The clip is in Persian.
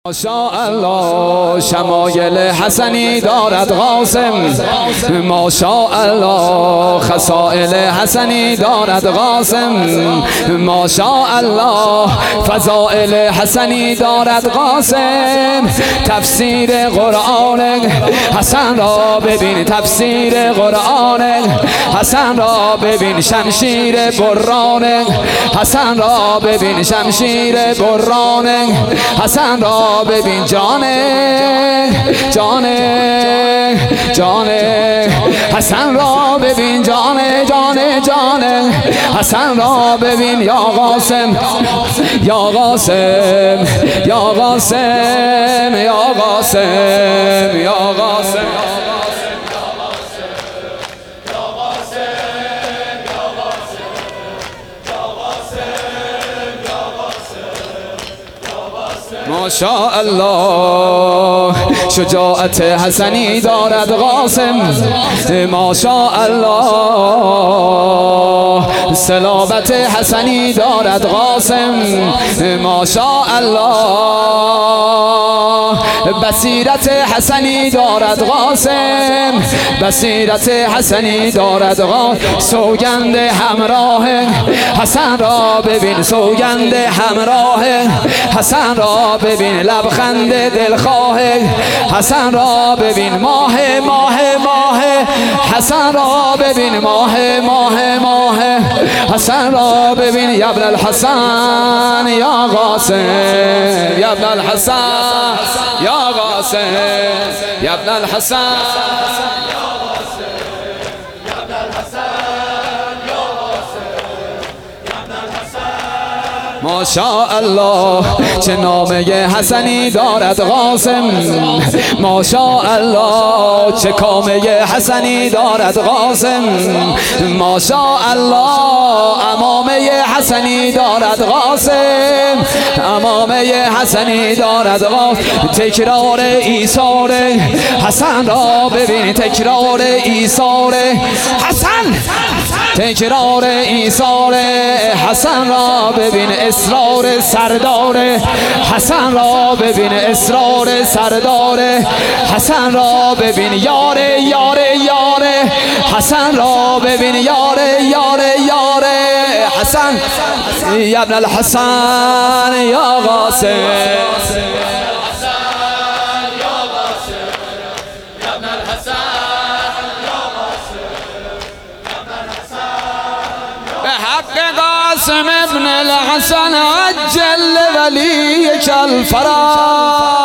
ماشاءالله شمایل حسنی دارد قاسم، ماشاءالله خصائل حسنی دارد قاسم، ماشاءالله فضائل حسنی دارد قاسم. تفسیر قرآن حسن را ببین، تفسیر قرآن حسن را ببین، شمشیر بران حسن را ببین، شمشیر بران حسن را ببین. جان حسن را ببین، جان حسن را ببین. یا قاسم یا قاسم یا قاسم یا قاسم یا قاسم. ماشاءالله شجاعت حسنی دارد قاسم، ماشاءالله صلابت حسنی دارد قاسم، ماشاءالله بصیرت حسنی دارد قاسم، بصیرت حسنی دارد قاسم. سوگند همراه حسن را ببین، سوگند همراه حسن را ببین. لبخند دلخواه حسن را ببین. ماه حسن را ببین، ماه حسن را ببین. یا ابن الحسن یا قاسم، یا ابن الحسن یا قاسم، یا ابن الحسن. ماشاءالله چه نامه حسنی دارد قاسم، ماشاءالله چه کامه حسنی دارد قاسم، ماشاءالله امامه حسنی دارد قاسم، امامه حسنی دارد قاسم. تکرار ایثار حسن را ببین، تکرار ایثار حسن، تکرار ایثار حسن را ببین. اصرار سردار حسن را ببین، اصرار سردار حسن را ببین. یار حسن را ببین، یار حسن. یا ابن الحسن یا قاسم، قاسم ابن الحسن عجل وليك الفرج.